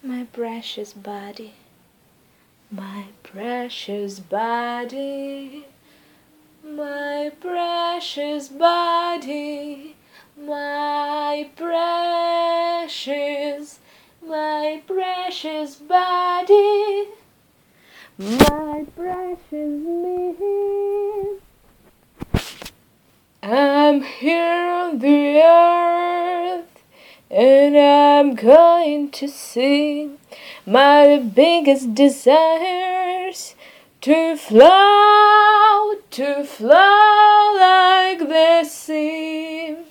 My precious body, my precious body, my precious body, my precious body, my precious me. I'm here on the earth, and I'm going to sing my biggest desires to flow like the sea.